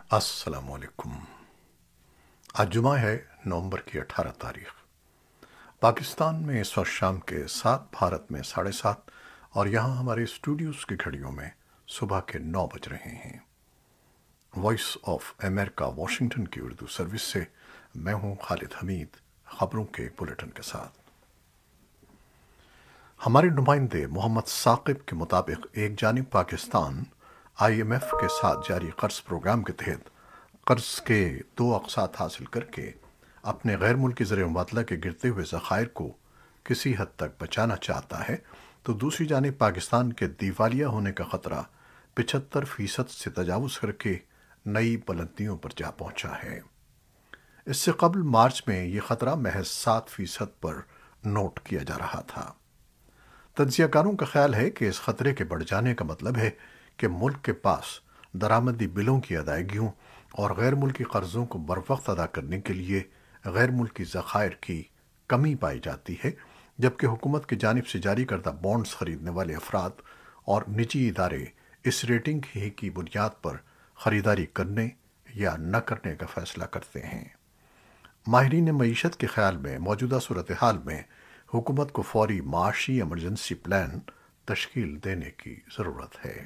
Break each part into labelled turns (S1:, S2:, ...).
S1: السلام علیکم۔ آج جمعہ ہے، نومبر کی 18 تاریخ۔ پاکستان میں اس وقت شام کے 7، بھارت میں 7:30 اور یہاں ہمارے اسٹوڈیوز کی گھڑیوں میں صبح کے 9 بج رہے ہیں۔ وائس آف امریکہ واشنگٹن کی اردو سروس سے میں ہوں خالد حمید، خبروں کے بلیٹن کے ساتھ۔ ہمارے نمائندے محمد ثاقب کے مطابق ایک جانب پاکستان آئی ایم ایف کے ساتھ جاری قرض پروگرام کے تحت قرض کے 2 اقساط حاصل کر کے اپنے غیر ملکی زر مبادلہ کے گرتے ہوئے ذخائر کو کسی حد تک بچانا چاہتا ہے، تو دوسری جانب پاکستان کے دیوالیہ ہونے کا خطرہ 75% سے تجاوز کر کے نئی بلندیوں پر جا پہنچا ہے۔ اس سے قبل مارچ میں یہ خطرہ محض 7% پر نوٹ کیا جا رہا تھا۔ تجزیہ کاروں کا خیال ہے کہ اس خطرے کے بڑھ جانے کا مطلب ہے کہ ملک کے پاس درآمدی بلوں کی ادائیگیوں اور غیر ملکی قرضوں کو بروقت ادا کرنے کے لیے غیر ملکی ذخائر کی کمی پائی جاتی ہے، جبکہ حکومت کی جانب سے جاری کردہ بانڈز خریدنے والے افراد اور نجی ادارے اس ریٹنگ ہی کی بنیاد پر خریداری کرنے یا نہ کرنے کا فیصلہ کرتے ہیں۔ ماہرین معیشت کے خیال میں موجودہ صورتحال میں حکومت کو فوری معاشی ایمرجنسی پلان تشکیل دینے کی ضرورت ہے۔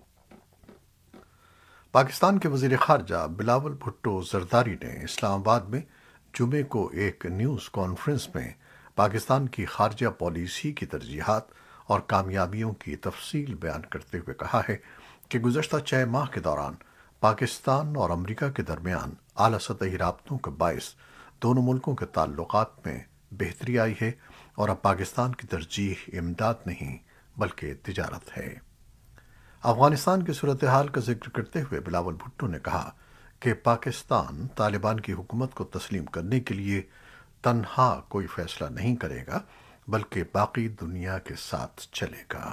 S1: پاکستان کے وزیر خارجہ بلاول بھٹو زرداری نے اسلام آباد میں جمعے کو ایک نیوز کانفرنس میں پاکستان کی خارجہ پالیسی کی ترجیحات اور کامیابیوں کی تفصیل بیان کرتے ہوئے کہا ہے کہ گزشتہ 6 ماہ کے دوران پاکستان اور امریکہ کے درمیان اعلیٰ سطحی رابطوں کے باعث دونوں ملکوں کے تعلقات میں بہتری آئی ہے، اور اب پاکستان کی ترجیح امداد نہیں بلکہ تجارت ہے۔ افغانستان کی صورتحال کا ذکر کرتے ہوئے بلاول بھٹو نے کہا کہ پاکستان طالبان کی حکومت کو تسلیم کرنے کے لیے تنہا کوئی فیصلہ نہیں کرے گا بلکہ باقی دنیا کے ساتھ چلے گا۔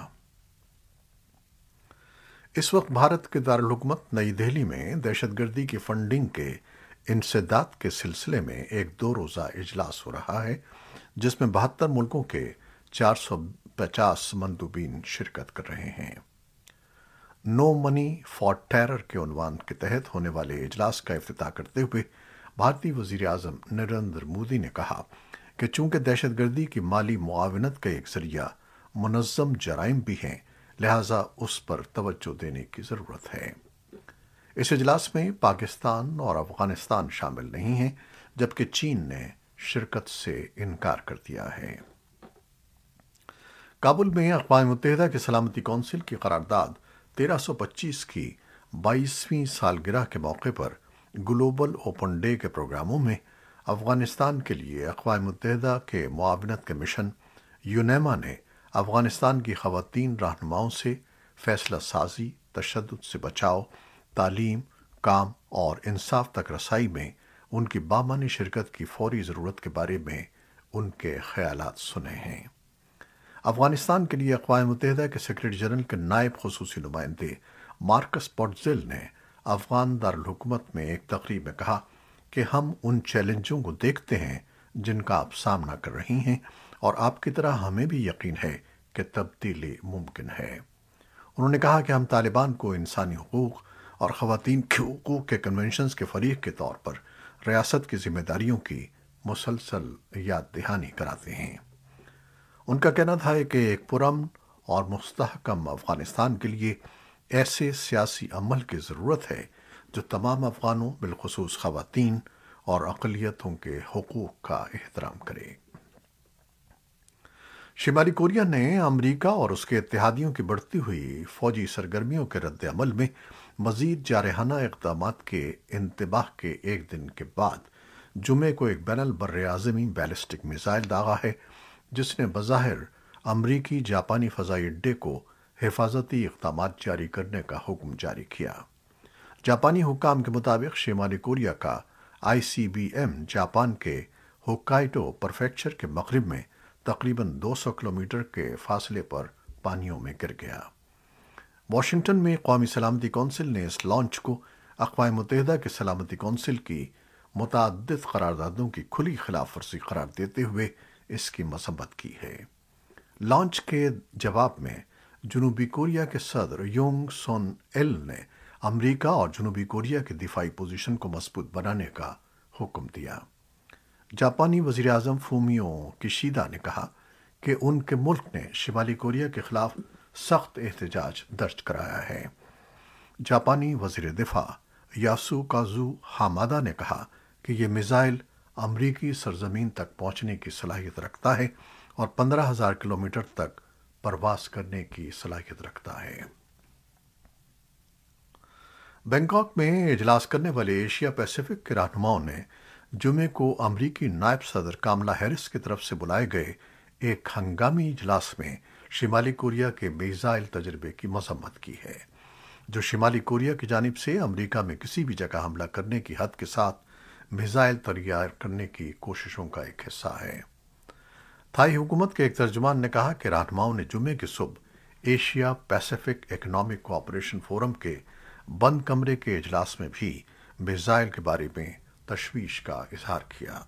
S1: اس وقت بھارت کے دارالحکومت نئی دہلی میں دہشت گردی کی فنڈنگ کے انسداد کے سلسلے میں ایک 2 روزہ اجلاس ہو رہا ہے، جس میں 72 ملکوں کے 450 مندوبین شرکت کر رہے ہیں۔ نو منی فار ٹیرر کے عنوان کے تحت ہونے والے اجلاس کا افتتاح کرتے ہوئے بھارتی وزیر اعظم نریندر مودی نے کہا کہ چونکہ دہشت گردی کی مالی معاونت کا ایک ذریعہ منظم جرائم بھی ہیں، لہٰذا اس پر توجہ دینے کی ضرورت ہے۔ اس اجلاس میں پاکستان اور افغانستان شامل نہیں ہیں، جبکہ چین نے شرکت سے انکار کر دیا ہے۔ کابل میں اقوام متحدہ کی سلامتی کونسل کی قرارداد 1325 کی 22ویں سالگرہ کے موقع پر گلوبل اوپن ڈے کے پروگراموں میں افغانستان کے لیے اقوام متحدہ کے معاونت کے مشن یونیما نے افغانستان کی خواتین رہنماؤں سے فیصلہ سازی، تشدد سے بچاؤ، تعلیم، کام اور انصاف تک رسائی میں ان کی بامعنی شرکت کی فوری ضرورت کے بارے میں ان کے خیالات سنے ہیں۔ افغانستان کے لیے اقوام متحدہ کے سیکرٹری جنرل کے نائب خصوصی نمائندے مارکس پوٹزل نے افغان دارالحکومت میں ایک تقریب میں کہا کہ ہم ان چیلنجوں کو دیکھتے ہیں جن کا آپ سامنا کر رہی ہیں، اور آپ کی طرح ہمیں بھی یقین ہے کہ تبدیلی ممکن ہے۔ انہوں نے کہا کہ ہم طالبان کو انسانی حقوق اور خواتین کے حقوق کے کنونشنز کے فریق کے طور پر ریاست کی ذمہ داریوں کی مسلسل یاد دہانی کراتے ہیں۔ ان کا کہنا تھا کہ ایک پرامن اور مستحکم افغانستان کے لیے ایسے سیاسی عمل کی ضرورت ہے جو تمام افغانوں، بالخصوص خواتین اور اقلیتوں کے حقوق کا احترام کرے۔ شمالی کوریا نے امریکہ اور اس کے اتحادیوں کی بڑھتی ہوئی فوجی سرگرمیوں کے رد عمل میں مزید جارحانہ اقدامات کے انتباہ کے ایک دن کے بعد جمعے کو ایک بین البراعظمی بیلسٹک میزائل داغا ہے، جس نے بظاہر امریکی جاپانی فضائی اڈے کو حفاظتی اقدامات جاری کرنے کا حکم جاری کیا۔ جاپانی حکام کے مطابق شمالی کوریا کا I C B M Japan کے ہوکائیڈو پریفیکچر کے مغرب میں تقریباً 200 کلومیٹر کے فاصلے پر پانیوں میں گر گیا۔ واشنگٹن میں قومی سلامتی کونسل نے اس لانچ کو اقوام متحدہ کی سلامتی کونسل کی متعدد قراردادوں کی کھلی خلاف ورزی قرار دیتے ہوئے اس کی مذمت کی ہے۔ لانچ کے جواب میں جنوبی کوریا کے صدر یونگ سون ایل نے امریکہ اور جنوبی کوریا کے دفاعی پوزیشن کو مضبوط بنانے کا حکم دیا۔ جاپانی وزیر اعظم فومیو کشیدا نے کہا کہ ان کے ملک نے شمالی کوریا کے خلاف سخت احتجاج درج کرایا ہے۔ جاپانی وزیر دفاع یاسو کازو ہامادا نے کہا کہ یہ میزائل امریکی سرزمین تک پہنچنے کی صلاحیت رکھتا ہے اور 15,000 کلومیٹر تک پرواز کرنے کی صلاحیت رکھتا ہے۔ بینکاک میں اجلاس کرنے والے ایشیا پیسیفک کے رہنماؤں نے جمعے کو امریکی نائب صدر کاملا ہیرس کی طرف سے بلائے گئے ایک ہنگامی اجلاس میں شمالی کوریا کے میزائل تجربے کی مذمت کی ہے، جو شمالی کوریا کی جانب سے امریکہ میں کسی بھی جگہ حملہ کرنے کی حد کے ساتھ میزائل تیار کرنے کی کوششوں کا ایک حصہ ہے۔ تھائی حکومت کے ایک ترجمان نے کہا کہ رہنماؤں نے جمعے کی صبح Asia Pacific Economic Cooperation Forum کے بند کمرے کے اجلاس میں بھی میزائل کے بارے میں تشویش کا اظہار کیا۔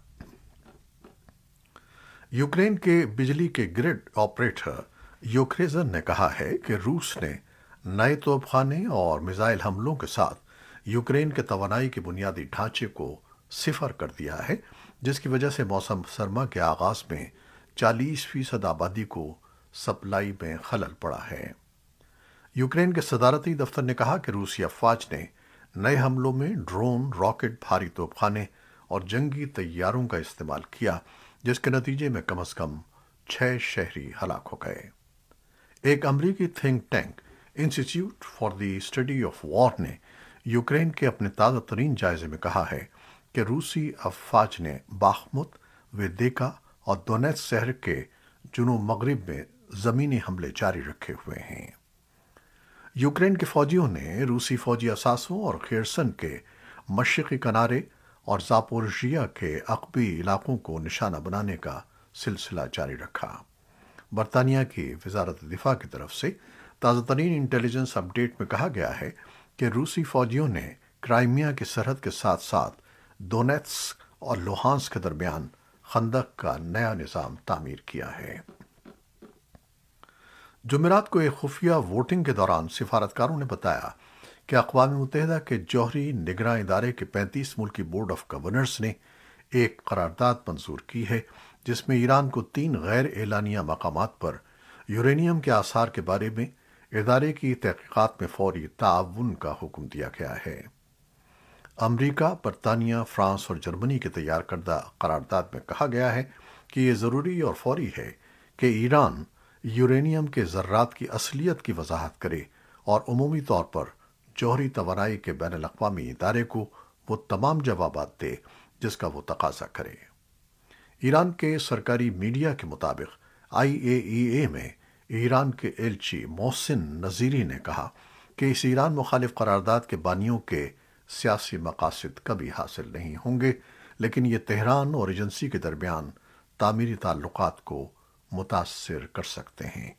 S1: یوکرین کے بجلی کے گرڈ آپریٹر یوکریزن نے کہا ہے کہ روس نے نئے توپ خانے اور میزائل حملوں کے ساتھ یوکرین کے توانائی کے بنیادی ڈھانچے کو صفر کر دیا ہے، جس کی وجہ سے موسم سرما کے آغاز میں 40% آبادی کو سپلائی میں خلل پڑا ہے۔ یوکرین کے صدارتی دفتر نے کہا کہ روسی افواج نے نئے حملوں میں ڈرون، راکٹ، بھاری توپ خانے اور جنگی طیاروں کا استعمال کیا، جس کے نتیجے میں کم از کم 6 شہری ہلاک ہو گئے۔ ایک امریکی think tank Institute for the Study of War نے یوکرین کے اپنے تازہ ترین جائزے میں کہا ہے کہ روسی افواج نے باخمت، ویدیکا اور دونیتس شہر کے جنوب مغرب میں زمینی حملے جاری رکھے ہوئے ہیں۔ یوکرین کے فوجیوں نے روسی فوجی اثاثوں اور خیرسن کے مشرقی کنارے اور زاپورژیا کے عقبی علاقوں کو نشانہ بنانے کا سلسلہ جاری رکھا۔ برطانیہ کی وزارت دفاع کی طرف سے تازہ ترین انٹیلیجنس اپ ڈیٹ میں کہا گیا ہے کہ روسی فوجیوں نے کرائمیا کی سرحد کے ساتھ ساتھ دونیتسک اور لوہانسک کے درمیان خندق کا نیا نظام تعمیر کیا ہے۔ جمعرات کو ایک خفیہ ووٹنگ کے دوران سفارتکاروں نے بتایا کہ اقوام متحدہ کے جوہری نگراں ادارے کے 35 ملکی بورڈ آف گورنرز نے ایک قرارداد منظور کی ہے، جس میں ایران کو 3 غیر اعلانیہ مقامات پر یورینیم کے آثار کے بارے میں ادارے کی تحقیقات میں فوری تعاون کا حکم دیا گیا ہے۔ امریکہ، برطانیہ، فرانس اور جرمنی کے تیار کردہ قرارداد میں کہا گیا ہے کہ یہ ضروری اور فوری ہے کہ ایران یورینیم کے ذرات کی اصلیت کی وضاحت کرے اور عمومی طور پر جوہری توانائی کے بین الاقوامی ادارے کو وہ تمام جوابات دے جس کا وہ تقاضا کرے۔ ایران کے سرکاری میڈیا کے مطابق IAEA میں ایران کے ایلچی محسن نذیری نے کہا کہ اس ایران مخالف قرارداد کے بانیوں کے سیاسی مقاصد کبھی حاصل نہیں ہوں گے، لیکن یہ تہران اور ایجنسی کے درمیان تعمیری تعلقات کو متاثر کر سکتے ہیں۔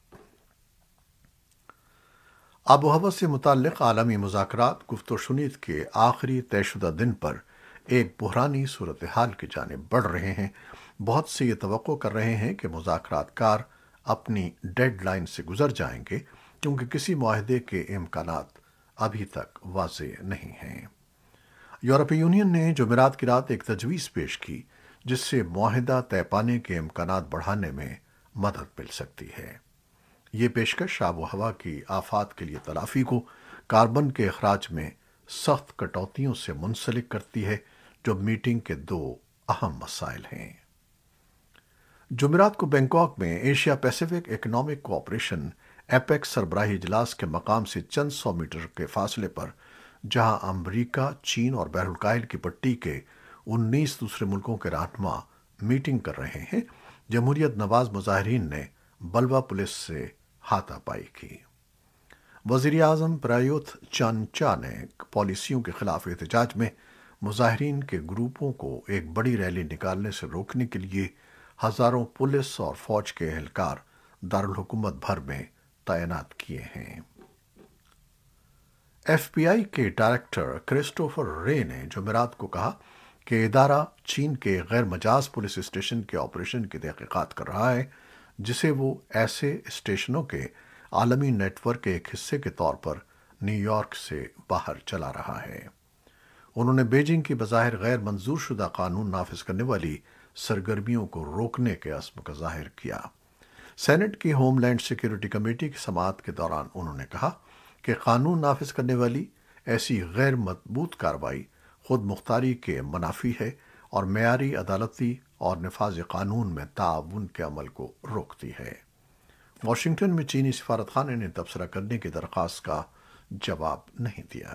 S1: آب و ہوا سے متعلق عالمی مذاکرات گفت و شنید کے آخری طے شدہ دن پر ایک بحرانی صورتحال کی جانب بڑھ رہے ہیں۔ بہت سے یہ توقع کر رہے ہیں کہ مذاکرات کار اپنی ڈیڈ لائن سے گزر جائیں گے، کیونکہ کسی معاہدے کے امکانات ابھی تک واضح نہیں ہیں۔ یورپی یونین نے جمعرات کی رات ایک تجویز پیش کی جس سے معاہدہ طے پانے کے امکانات بڑھانے میں مدد مل سکتی ہے۔ یہ پیشکش آب و ہوا کی آفات کے لیے تلافی کو کاربن کے اخراج میں سخت کٹوتیوں سے منسلک کرتی ہے، جو میٹنگ کے 2 اہم مسائل ہیں۔ جمعرات کو بینکاک میں Asia Pacific Economic Cooperation APEC سربراہی اجلاس کے مقام سے چند 100 میٹر کے فاصلے پر، جہاں امریکہ، چین اور بحر الکاہل کی پٹی کے 19 دوسرے ملکوں کے رہنما میٹنگ کر رہے ہیں، جمہوریت نواز مظاہرین نے بلوا پولیس سے ہاتھا پائی کی۔ وزیر اعظم پرایوت چان چا نے پالیسیوں کے خلاف احتجاج میں مظاہرین کے گروپوں کو ایک بڑی ریلی نکالنے سے روکنے کے لیے ہزاروں پولیس اور فوج کے اہلکار دارالحکومت بھر میں تعینات کیے ہیں۔ FBI کے ڈائریکٹر کرسٹوفر رے نے جمعرات کو کہا کہ ادارہ چین کے غیر مجاز پولیس اسٹیشن کے آپریشن کی تحقیقات کر رہا ہے، جسے وہ ایسے اسٹیشنوں کے عالمی نیٹ ورک کے ایک حصے کے طور پر نیو یارک سے باہر چلا رہا ہے۔ انہوں نے بیجنگ کی بظاہر غیر منظور شدہ قانون نافذ کرنے والی سرگرمیوں کو روکنے کے عزم کا ظاہر کیا۔ سینٹ کی ہوم لینڈ سیکیورٹی کمیٹی کی سماعت کے دوران انہوں نے کہا کہ قانون نافذ کرنے والی ایسی غیر مضبوط کارروائی خود مختاری کے منافی ہے اور معیاری عدالتی اور نفاذ قانون میں تعاون کے عمل کو روکتی ہے۔ واشنگٹن میں چینی سفارتخانے نے تبصرہ کرنے کی درخواست کا جواب نہیں دیا۔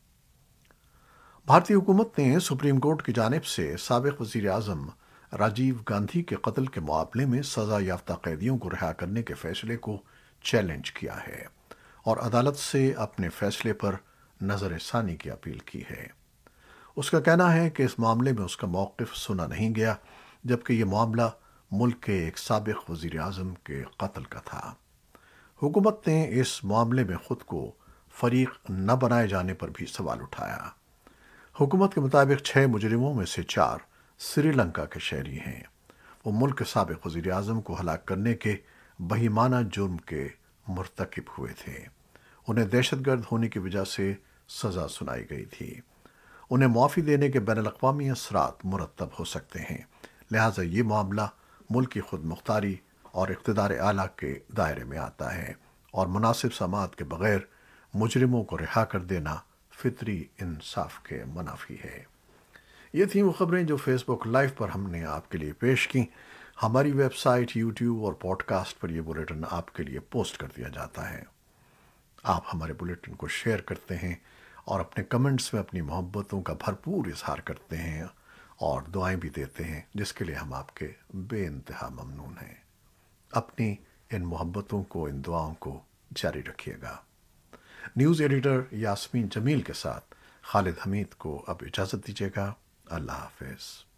S1: بھارتی حکومت نے سپریم کورٹ کی جانب سے سابق وزیر اعظم راجیو گاندھی کے قتل کے معاملے میں سزا یافتہ قیدیوں کو رہا کرنے کے فیصلے کو چیلنج کیا ہے اور عدالت سے اپنے فیصلے پر نظر ثانی کی اپیل کی ہے۔ اس کا کہنا ہے کہ اس معاملے میں اس کا موقف سنا نہیں گیا، جبکہ یہ معاملہ ملک کے ایک سابق وزیر اعظم کے قتل کا تھا۔ حکومت نے اس معاملے میں خود کو فریق نہ بنائے جانے پر بھی سوال اٹھایا۔ حکومت کے مطابق 6 مجرموں میں سے 4 سری لنکا کے شہری ہیں۔ وہ ملک کے سابق وزیر اعظم کو ہلاک کرنے کے بہیمانہ جرم کے مرتکب ہوئے تھے۔ انہیں دہشت گرد ہونے کی وجہ سے سزا سنائی گئی تھی۔ انہیں معافی دینے کے بین الاقوامی اثرات مرتب ہو سکتے ہیں، لہٰذا یہ معاملہ ملک کی خود مختاری اور اقتدار اعلیٰ کے دائرے میں آتا ہے، اور مناسب سماعت کے بغیر مجرموں کو رہا کر دینا فطری انصاف کے منافی ہے۔ یہ تھیں وہ خبریں جو فیس بک لائیو پر ہم نے آپ کے لیے پیش کیں۔ ہماری ویب سائٹ، یوٹیوب اور پوڈ کاسٹ پر یہ بلیٹن آپ کے لیے پوسٹ کر دیا جاتا ہے۔ آپ ہمارے بلیٹن کو شیئر کرتے ہیں اور اپنے کمنٹس میں اپنی محبتوں کا بھرپور اظہار کرتے ہیں اور دعائیں بھی دیتے ہیں، جس کے لیے ہم آپ کے بے انتہا ممنون ہیں۔ اپنی ان محبتوں کو، ان دعاؤں کو جاری رکھیے گا۔ نیوز ایڈیٹر یاسمین جمیل کے ساتھ خالد حمید کو اب اجازت دیجیے گا۔ اللہ حافظ۔